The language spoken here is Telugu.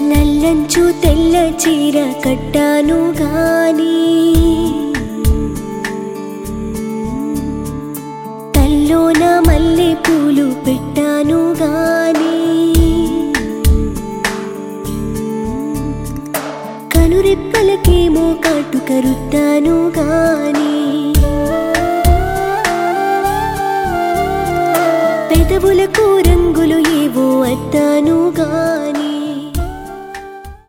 నల్లంచు తెల్ల చీర కట్టాను గాని తల్లోన మల్లె పూలు పెట్టాను గాని కనురెప్పలకేమో కాటుక రుద్దాను గాని పెదవులకు రంగులు ఏవో అద్దాను గాని